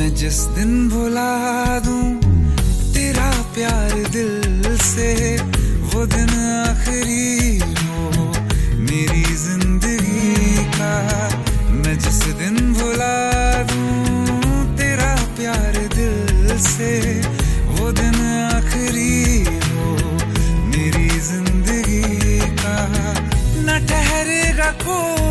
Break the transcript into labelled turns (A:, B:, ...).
A: मैं जिस दिन भुला दूं तेरा प्यार दिल से, वो दिन आखिरी हो मेरी जिंदगी का। मैं जिस दिन भुला दूं तेरा प्यार दिल से, वो दिन आखिरी हो मेरी जिंदगी का। न ठहरेगा कोई